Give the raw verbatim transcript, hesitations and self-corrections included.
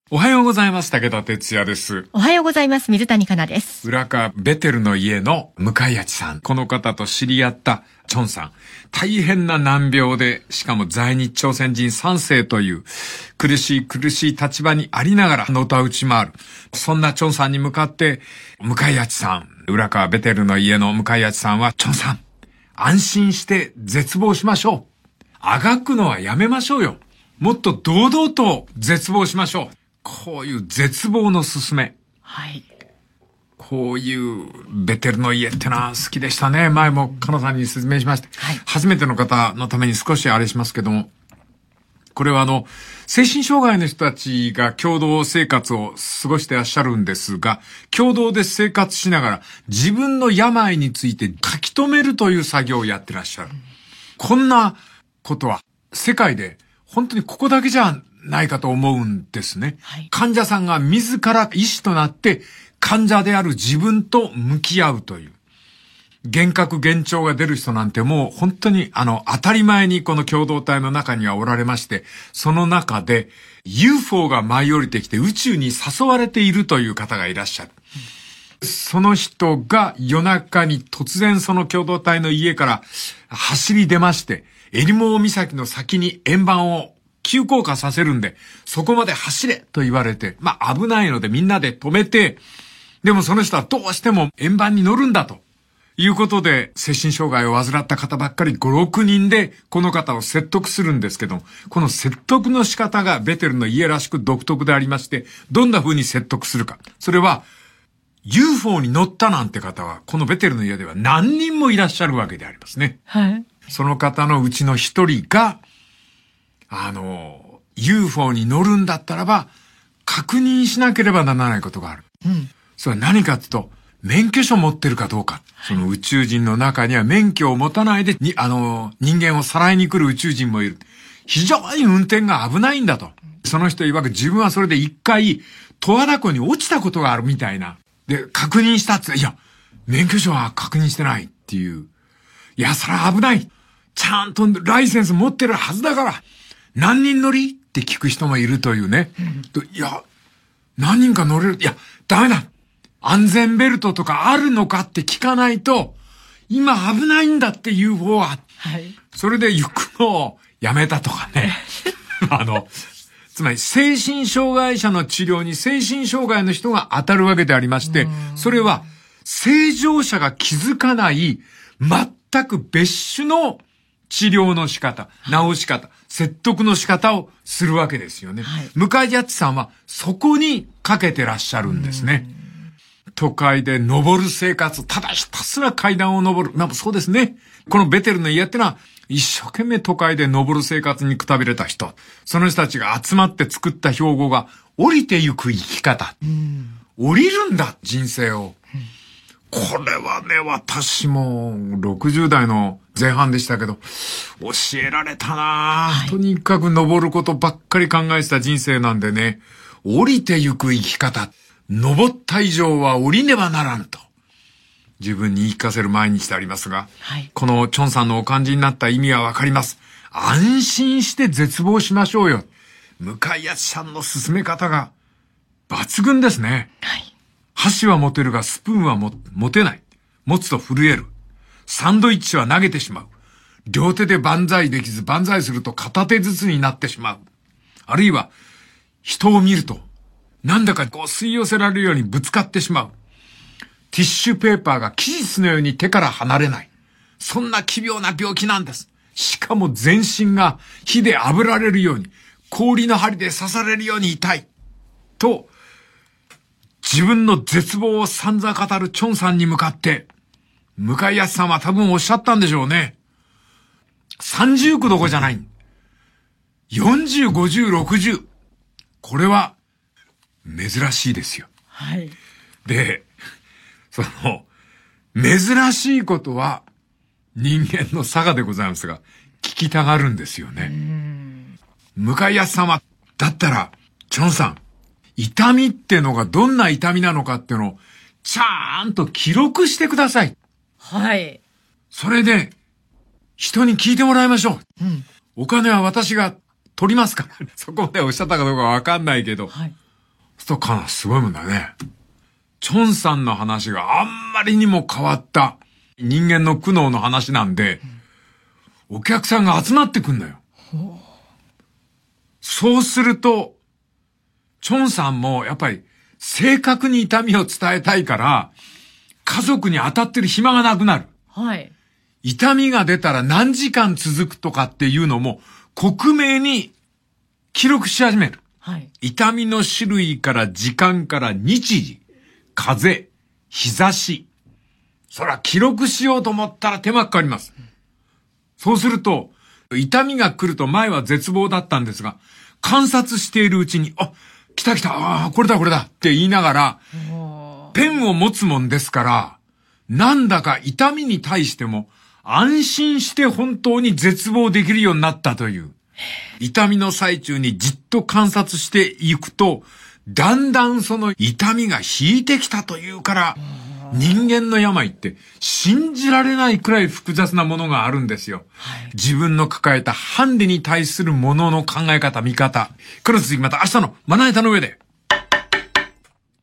おはようございます。武田哲也です。 おはようございます。水谷香奈です。 浦川ベテルの家の向井achさん。この方と知り合ったチョンさん。大変な難病で、しかも在日朝鮮人さん世という苦しい苦しい立場にありながらのたうち回る。そんなチョンさんに向かって、向井achさん、浦川ベテルの家の向井achさんは、チョンさん、安心して絶望しましょう。あがくのはやめましょうよ。もっと堂々と絶望しましょう。こういう絶望の勧め。 はい。 こういうベテルの家ってのは好きでしたね。前もカナさんに説明しまして、はい、初めての方のために少しあれしますけども、これはあの、精神障害の人たちが共同生活を過ごしていらっしゃるんですが、共同で生活しながら自分の病について書き留めるという作業をやってらっしゃる。うん、こんなことは世界で本当にここだけじゃないかと思うんですね。はい、患者さんが自ら医師となって患者である自分と向き合うという。幻覚幻聴が出る人なんてもう本当にあの当たり前にこの共同体の中にはおられまして、その中で ユーフォー が舞い降りてきて宇宙に誘われているという方がいらっしゃる。うん、その人が夜中に突然その共同体の家から走り出まして、エリモ岬の先に円盤を急降下させるんで、そこまで走れと言われて、まあ危ないのでみんなで止めて、でもその人はどうしても円盤に乗るんだということで、精神障害を患った方ばっかりご、ろくにんでこの方を説得するんですけども、この説得の仕方がベテルの家らしく独特でありまして、どんな風に説得するか。それは ユーフォー に乗ったなんて方はこのベテルの家では何人もいらっしゃるわけでありますね。 はい。その方のうちの一人があの、ユーフォー に乗るんだったらば、確認しなければならないことがある。うん。それは何かというと、免許証持ってるかどうか。はい、その宇宙人の中には免許を持たないで、に、あの、人間をさらいに来る宇宙人もいる。非常に運転が危ないんだと。その人曰く自分はそれで一回、十和田湖に落ちたことがあるみたいな。で、確認したって、いや、免許証は確認してないっていう。いや、それは危ない。ちゃんとライセンス持ってるはずだから。何人乗りって聞く人もいるというね。うん、いや、何人か乗れる。いや、ダメだ。安全ベルトとかあるのかって聞かないと、今危ないんだっていう方は。はい。それで行くのをやめたとかね。あの、つまり精神障害者の治療に精神障害の人が当たるわけでありまして、それは正常者が気づかない全く別種の治療の仕方、治し方、説得の仕方をするわけですよね。はい、向井achさんはそこにかけてらっしゃるんですね。都会で登る生活、ただひたすら階段を登る。まあそうですね。このベテルの家ってのは一生懸命都会で登る生活にくたびれた人。その人たちが集まって作った標語が降りてゆく生き方。降りるんだ、人生を。これはね、私もろくじゅう代の前半でしたけど、教えられたなぁ、はい。とにかく登ることばっかり考えてた人生なんでね、降りてゆく生き方、登った以上は降りねばならんと、自分に言い聞かせる毎日でありますが、はい、このチョンさんのお感じになった意味はわかります。安心して絶望しましょうよ。向井achさんの進め方が抜群ですね。はい、箸は持てるがスプーンはも持てない。持つと震える。サンドイッチは投げてしまう。両手で万歳できず万歳すると片手ずつになってしまう。あるいは人を見るとなんだかこう吸い寄せられるようにぶつかってしまう。ティッシュペーパーが生地のように手から離れない。そんな奇妙な病気なんです。しかも全身が火で炙られるように、氷の針で刺されるように痛い。と、自分の絶望を散々語るチョンさんに向かって、向井achさんは多分おっしゃったんでしょうね。さんじゅうきゅうどこじゃない。よんじゅう、ごじゅう、ろくじゅう。これは、珍しいですよ。はい。で、その、珍しいことは、人間の差がでございますが、聞きたがるんですよね。向井achさんは、だったら、チョンさん、痛みってのがどんな痛みなのかっていうのを、ちゃんと記録してください。 はい。 それで、人に聞いてもらいましょう。うん、お金は私が取りますから。そこまでおっしゃったかどうかわかんないけど。はい。 そうかな、すごいもんだね。チョンさんの話があんまりにも変わった人間の苦悩の話なんで、うん、お客さんが集まってくんのよ。そうすると、チョンさんもやっぱり正確に痛みを伝えたいから、家族に当たってる暇がなくなる。 はい。 痛みが出たら何時間続くとかっていうのも、克明に記録し始める。 はい。 痛みの種類から時間から日時、風、日差し。そら記録しようと思ったら手間かかります。うん、そうすると、痛みが来ると前は絶望だったんですが、観察しているうちに、あ、来た来た、ああ、これだこれだって言いながら、ペンを持つもんですから、なんだか痛みに対しても安心して本当に絶望できるようになったという。痛みの最中にじっと観察していくと、だんだんその痛みが引いてきたというから、人間の病って信じられないくらい複雑なものがあるんですよ。はい、自分の抱えたハンデに対するものの考え方、見方。この続きまた明日のまな板の上で。